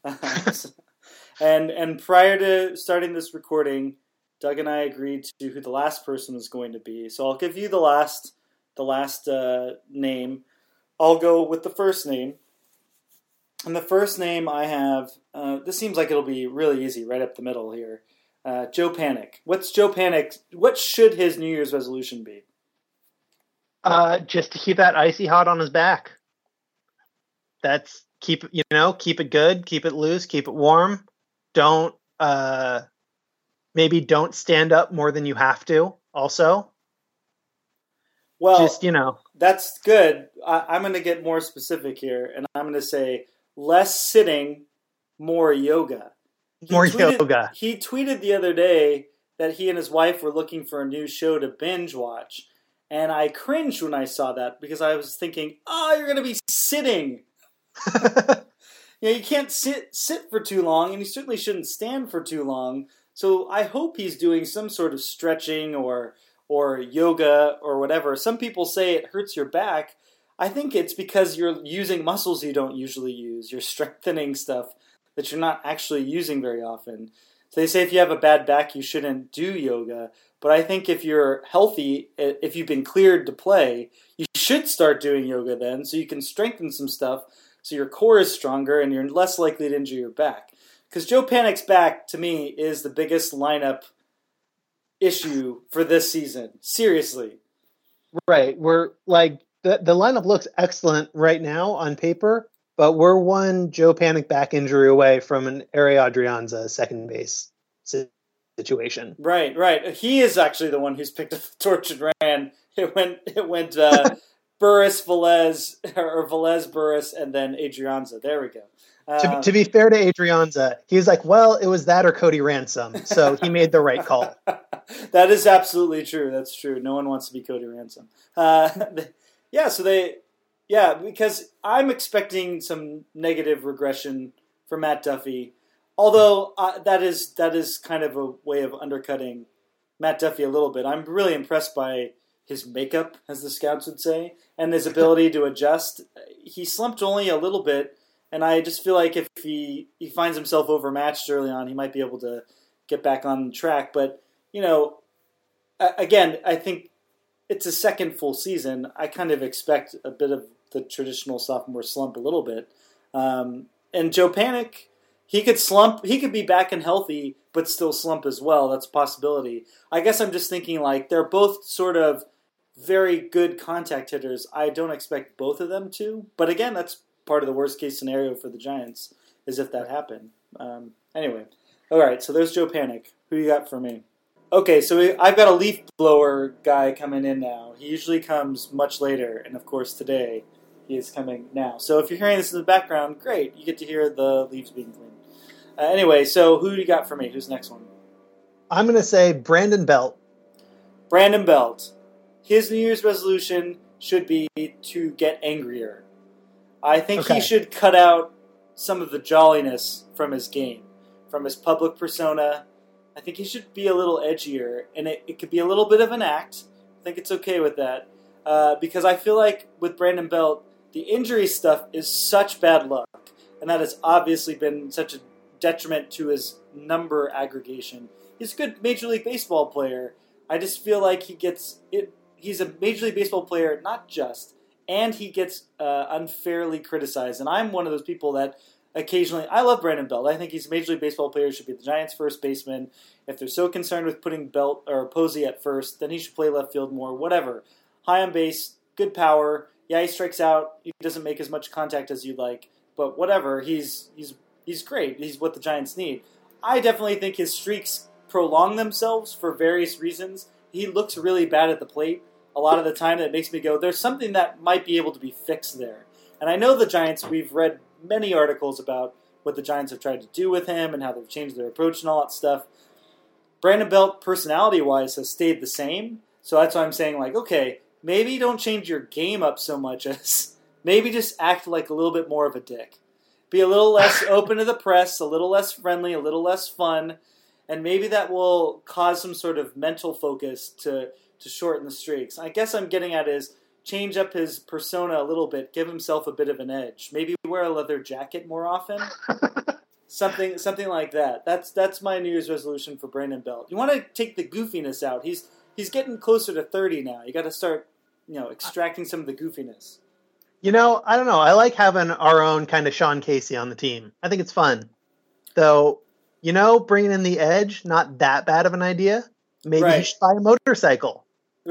and prior to starting this recording, Doug and I agreed to who the last person was going to be. So I'll give you the last name. I'll go with the first name. And the first name I have, this seems like it'll be really easy, right up the middle here. Joe Panik. What's Joe Panik? What should his New Year's resolution be? Just to keep that icy hot on his back. That's keep it good, keep it loose, keep it warm. Don't stand up more than you have to. Also, well, just that's good. I'm going to get more specific here, and I'm going to say less sitting, more yoga. He tweeted the other day that he and his wife were looking for a new show to binge watch. And I cringed when I saw that because I was thinking, you're going to be sitting. You can't sit for too long, and you certainly shouldn't stand for too long. So I hope he's doing some sort of stretching or yoga or whatever. Some people say it hurts your back. I think it's because you're using muscles you don't usually use. You're strengthening stuff that you're not actually using very often. So they say if you have a bad back, you shouldn't do yoga. But I think if you're healthy, if you've been cleared to play, you should start doing yoga then so you can strengthen some stuff so your core is stronger and you're less likely to injure your back. Because Joe Panik's back, to me, is the biggest lineup issue for this season. Seriously. Right. We're like, the lineup looks excellent right now on paper, but we're one Joe Panik back injury away from an Ari Adrianza second base situation. Right. He is actually the one who's picked up the torch and ran. It went Burris, Velez, or Velez, Burris, and then Adrianza. There we go. To be fair to Adrianza, he was like, well, it was that or Cody Ransom, so he made the right call. That is absolutely true. That's true. No one wants to be Cody Ransom. Because I'm expecting some negative regression for Matt Duffy, although that is kind of a way of undercutting Matt Duffy a little bit. I'm really impressed by his makeup, as the scouts would say, and his ability to adjust. He slumped only a little bit, and I just feel like if he finds himself overmatched early on, he might be able to get back on track. But, again, I think it's a second full season. I kind of expect a bit of the traditional sophomore slump a little bit. And Joe Panik, he could slump. He could be back and healthy, but still slump as well. That's a possibility. I guess I'm just thinking like they're both sort of very good contact hitters. I don't expect both of them to. But again, that's part of the worst case scenario for the Giants is if that happened. Anyway, all right. So there's Joe Panik. Who you got for me? Okay, so I've got a leaf blower guy coming in now. He usually comes much later, and of course today he is coming now. So if you're hearing this in the background, great. You get to hear the leaves being cleaned. Anyway, so who do you got for me? Who's the next one? I'm going to say Brandon Belt. Brandon Belt. His New Year's resolution should be to get angrier. I think he should cut out some of the jolliness from his game, from his public persona. I think he should be a little edgier, and it could be a little bit of an act. I think it's okay with that. Because I feel like with Brandon Belt, the injury stuff is such bad luck, and that has obviously been such a detriment to his number aggregation. He's a good Major League Baseball player. I just feel like he gets it. He's a Major League Baseball player, not just, and he gets unfairly criticized. And I'm one of those people that occasionally, I love Brandon Belt. I think he's a Major League Baseball player, should be the Giants' first baseman. If they're so concerned with putting Belt or Posey at first, then he should play left field more. Whatever. High on base, good power. Yeah, he strikes out. He doesn't make as much contact as you'd like, but whatever. He's great. He's what the Giants need. I definitely think his streaks prolong themselves for various reasons. He looks really bad at the plate a lot of the time. That makes me go, there's something that might be able to be fixed there. And I know the Giants, we've read many articles about what the Giants have tried to do with him and how they've changed their approach and all that stuff. Brandon Belt, personality-wise, has stayed the same. So that's why I'm saying, like, okay, maybe don't change your game up so much as maybe just act like a little bit more of a dick. Be a little less open to the press, a little less friendly, a little less fun, and maybe that will cause some sort of mental focus to shorten the streaks. I guess I'm getting at is change up his persona a little bit, give himself a bit of an edge. Maybe wear a leather jacket more often. Something like that. That's my New Year's resolution for Brandon Belt. You want to take the goofiness out. He's getting closer to 30 now. You got to start, extracting some of the goofiness. I don't know. I like having our own kind of Sean Casey on the team. I think it's fun. Though, bringing in the edge, not that bad of an idea. Maybe he should buy a motorcycle.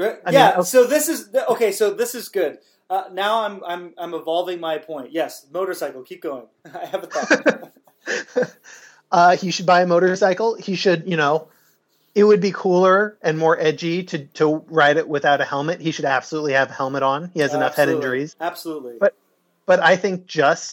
So this is okay. So this is good. Now I'm evolving my point. Yes, motorcycle. Keep going. I have a thought. He should buy a motorcycle. He should, it would be cooler and more edgy to ride it without a helmet. He should absolutely have a helmet on. He has enough head injuries. Absolutely. But I think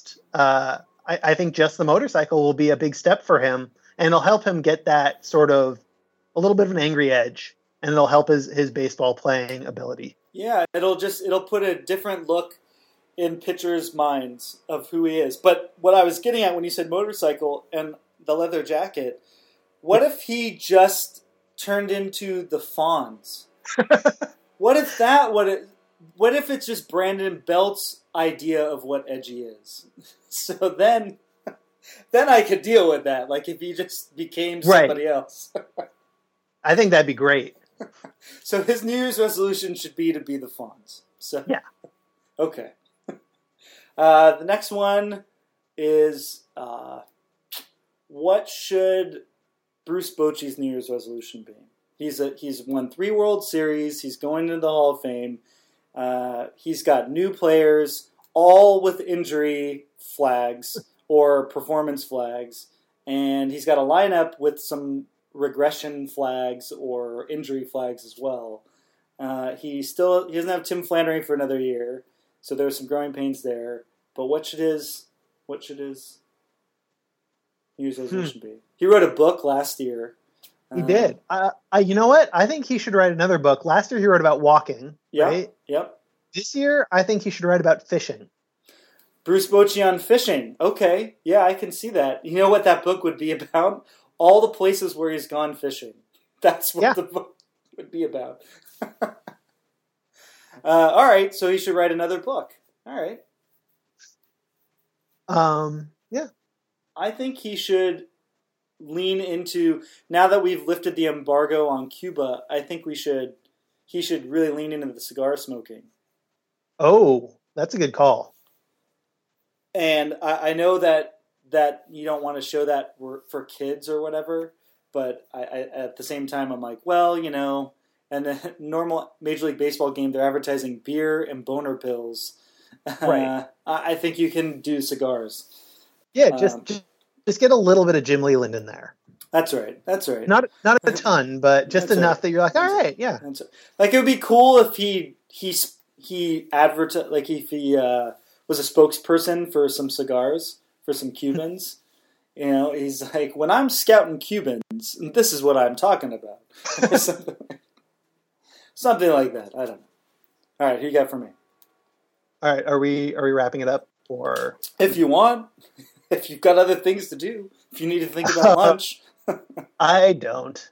I think just the motorcycle will be a big step for him, and it'll help him get that sort of a little bit of an angry edge, and it'll help his baseball playing ability. Yeah, it'll put a different look in pitchers' minds of who he is. But what I was getting at when you said motorcycle and the leather jacket, what if he just turned into the Fonz? What if it's just Brandon Belt's idea of what edgy is? So then I could deal with that. Like if he just became somebody else. I think that'd be great. So his New Year's resolution should be to be the Fonz. So yeah. Okay. The next one is what should Bruce Bochy's New Year's resolution be? He's won 3 World Series. He's going into the Hall of Fame. He's got new players, all with injury flags or performance flags, and he's got a lineup with some regression flags or injury flags as well. He doesn't have Tim Flannery for another year, so there's some growing pains there. But what should his New Year's resolution be? He wrote a book last year. He did. You know what? I think he should write another book. Last year he wrote about walking. Right? Yep. This year I think he should write about fishing. Bruce Bochy on fishing. Okay. Yeah, I can see that. You know what that book would be about? All the places where he's gone fishing. That's what the book would be about. All right. So he should write another book. All right. Yeah. I think he should lean into, now that we've lifted the embargo on Cuba, I think he should really lean into the cigar smoking. Oh, that's a good call. And I know that you don't want to show that for kids or whatever, but I at the same time I'm like, well, and the normal Major League Baseball game, they're advertising beer and boner pills. Right. I think you can do cigars. Yeah, just get a little bit of Jim Leland in there. That's right. Not a ton, but just enough that you're like, all right, yeah. That's right. Like it would be cool if he advertised, like if he was a spokesperson for some cigars for some Cubans. He's like, when I'm scouting Cubans, this is what I'm talking about. Something like that. I don't know. All right, who you got for me? All right, are we wrapping it up or if you want? if you've got other things to do, if you need to think about lunch. I don't.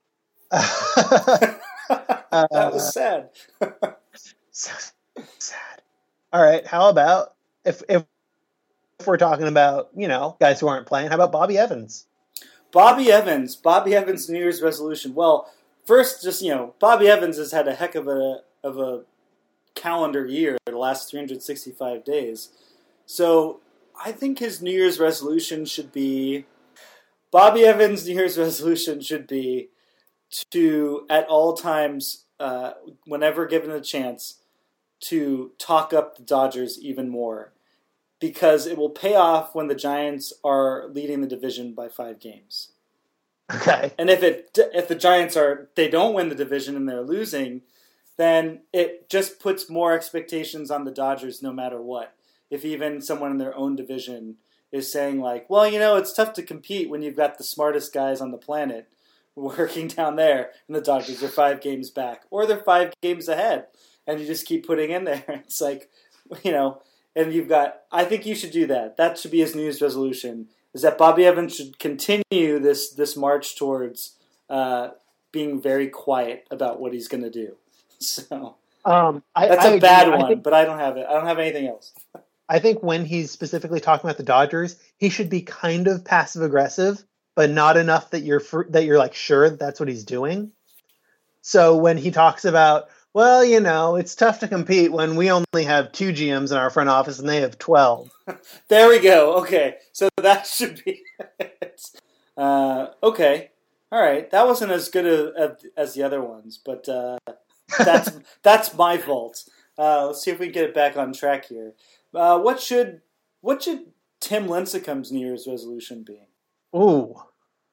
That was sad. Sad. All right, how about if we're talking about, guys who aren't playing, how about Bobby Evans? Bobby Evans' New Year's resolution. Well, first, just, Bobby Evans has had a heck of a calendar year, the last 365 days. So I think his New Year's resolution should be, Bobby Evans' New Year's resolution should be to, at all times, whenever given a chance, to talk up the Dodgers even more. Because it will pay off when the Giants are leading the division by 5 games. Okay. And if the Giants they don't win the division and they're losing, then it just puts more expectations on the Dodgers no matter what. If even someone in their own division is saying like, well, it's tough to compete when you've got the smartest guys on the planet working down there and the Dodgers are 5 games back or they're 5 games ahead and you just keep putting in there. It's like, and I think you should do that. That should be his New Year's resolution, is that Bobby Evans should continue this march towards being very quiet about what he's going to do. So that's a bad one, but I don't have it. I don't have anything else. I think when he's specifically talking about the Dodgers, he should be kind of passive aggressive, but not enough that you're like sure that's what he's doing. So when he talks about, well, it's tough to compete when we only have 2 GMs in our front office and they have 12. There we go. Okay, so that should be it. Okay, all right. That wasn't as good as the other ones, but that's my fault. Let's see if we can get it back on track here. What should Tim Lincecum's New Year's resolution be? Ooh,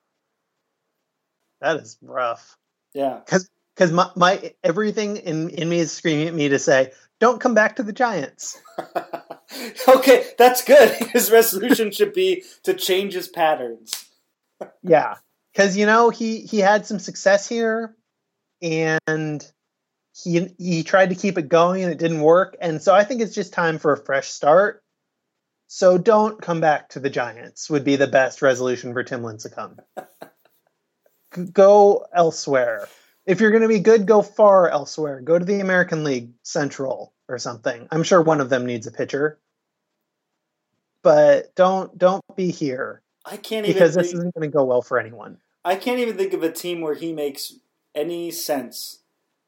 that is rough. Yeah, because my everything in me is screaming at me to say, don't come back to the Giants. Okay, that's good. His resolution should be to change his patterns. Yeah, because he had some success here, and he tried to keep it going and it didn't work, and so I think it's just time for a fresh start. So don't come back to the Giants would be the best resolution for Tim Lincecum. Go elsewhere. If you're going to be good, go far elsewhere. Go to the American League Central or something. I'm sure one of them needs a pitcher. But don't be here. Because this isn't going to go well for anyone. I can't even think of a team where he makes any sense.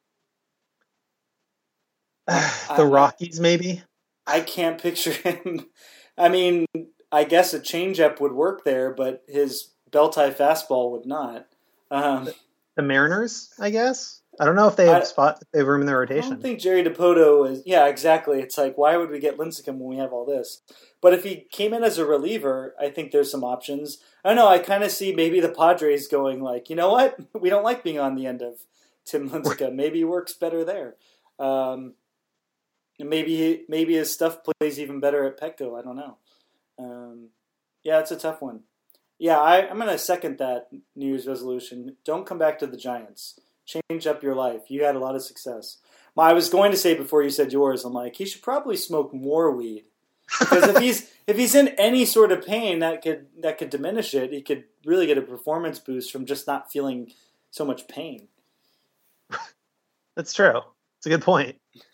The Rockies, maybe? I can't picture him. I mean, I guess a changeup would work there, but his bell-tie fastball would not. The Mariners, I guess? I don't know if they have room in their rotation. I don't think Jerry Dipoto is... Yeah, exactly. It's like, why would we get Lincecum when we have all this? But if he came in as a reliever, I think there's some options. I don't know, I kind of see maybe the Padres going like, you know what? We don't like being on the end of Tim Lincecum. Maybe he works better there. And maybe his stuff plays even better at Petco. I don't know. Yeah, it's a tough one. Yeah, I'm going to second that New Year's resolution. Don't come back to the Giants. Change up your life. You had a lot of success. I was going to say before you said yours, I'm like, he should probably smoke more weed. Because if he's in any sort of pain, that could diminish it. He could really get a performance boost from just not feeling so much pain. That's true. It's a good point.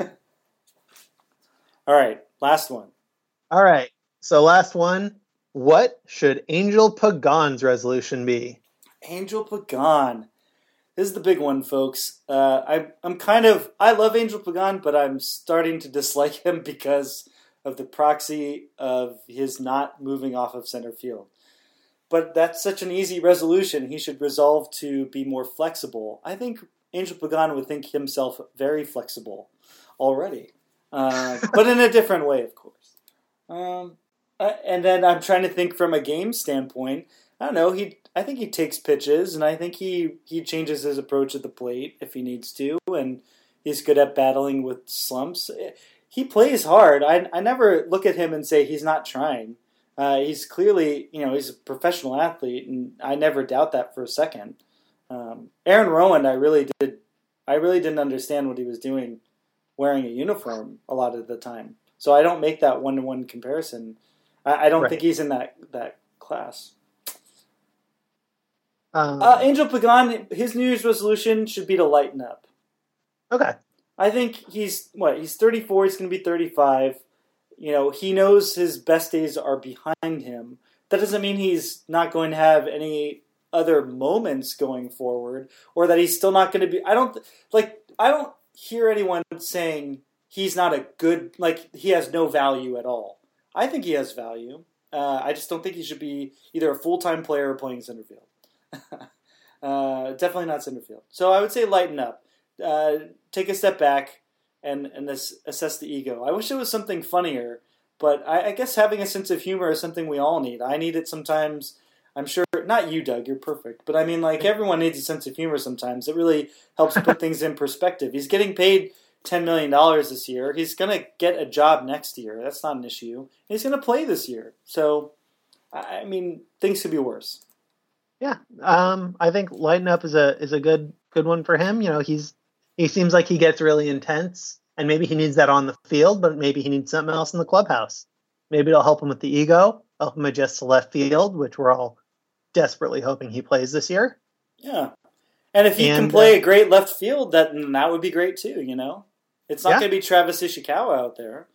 All right, last one. All right, so last one. What should Angel Pagan's resolution be? Angel Pagan. This is the big one, folks. I love Angel Pagan, but I'm starting to dislike him because of the proxy of his not moving off of center field. But that's such an easy resolution. He should resolve to be more flexible. I think Angel Pagan would think himself very flexible already. But in a different way, of course. And then I'm trying to think from a game standpoint. I don't know. I think he takes pitches, and I think he changes his approach at the plate if he needs to, and he's good at battling with slumps. He plays hard. I never look at him and say he's not trying. He's clearly, he's a professional athlete, and I never doubt that for a second. Aaron Rowan, I really didn't understand what he was doing wearing a uniform a lot of the time. So I don't make that one-to-one comparison. I don't Right. think he's in that class. Angel Pagan, his New Year's resolution should be to lighten up. Okay. I think he's 34, he's going to be 35. He knows his best days are behind him. That doesn't mean he's not going to have any other moments going forward, or that he's still not going to be. I don't hear anyone saying he's not a good, he has no value at all. I think he has value. I just don't think he should be either a full-time player or playing center field. Definitely not center field. So I would say lighten up. Take a step back and assess the ego. I wish it was something funnier, but I guess having a sense of humor is something we all need. I need it sometimes. I'm sure, not you, Doug, you're perfect. But I mean, everyone needs a sense of humor sometimes. It really helps put things in perspective. He's getting paid $10 million this year. He's going to get a job next year. That's not an issue. He's going to play this year. So, I mean, things could be worse. Yeah. I think lighten up is a good one for him. He seems like he gets really intense, and maybe he needs that on the field, but maybe he needs something else in the clubhouse. Maybe it'll help him with the ego, help him adjust to left field, which we're all desperately hoping he plays this year. Yeah. And if he can play a great left field, that would be great too, It's not going to be Travis Ishikawa out there.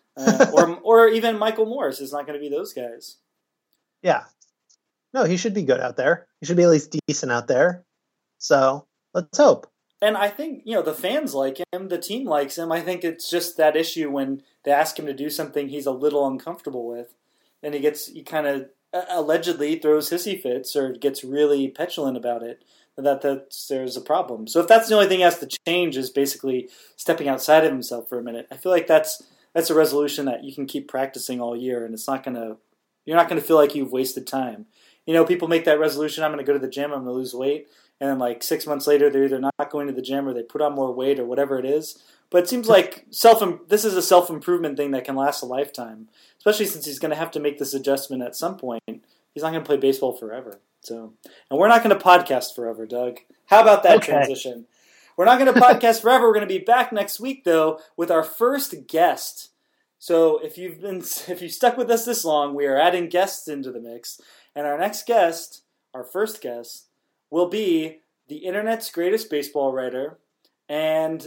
Or even Michael Morris is not going to be those guys. Yeah. No, he should be good out there. He should be at least decent out there. So, let's hope. And I think, the fans like him, the team likes him. I think it's just that issue when they ask him to do something he's a little uncomfortable with. And he kind of allegedly throws hissy fits or gets really petulant about it. There's a problem. So if that's the only thing he has to change is basically stepping outside of himself for a minute, I feel like that's a resolution that you can keep practicing all year, and you're not gonna feel like you've wasted time. People make that resolution, I'm gonna go to the gym, I'm gonna lose weight, and then 6 months later they're either not going to the gym or they put on more weight or whatever it is. But it seems like this is a self-improvement thing that can last a lifetime, especially since he's gonna have to make this adjustment at some point. He's not gonna play baseball forever. So, and we're not going to podcast forever, Doug. How about that transition? We're not going to podcast forever. We're going to be back next week, though, with our first guest. So, if you stuck with us this long, we are adding guests into the mix, and our next guest, our first guest, will be the internet's greatest baseball writer and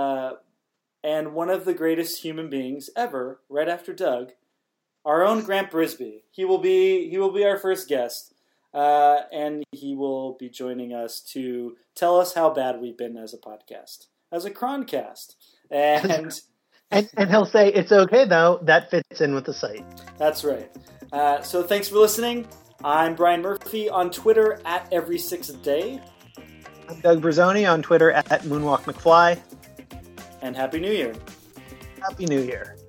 one of the greatest human beings ever, right after Doug, our own Grant Brisbee. He will be our first guest. And he will be joining us to tell us how bad we've been as a podcast, as a Croncast. And he'll say, it's okay, though. That fits in with the site. That's right. So thanks for listening. I'm Brian Murphy on Twitter at Every6Day. I'm Doug Brazzoni on Twitter at MoonwalkMcFly. And Happy New Year. Happy New Year.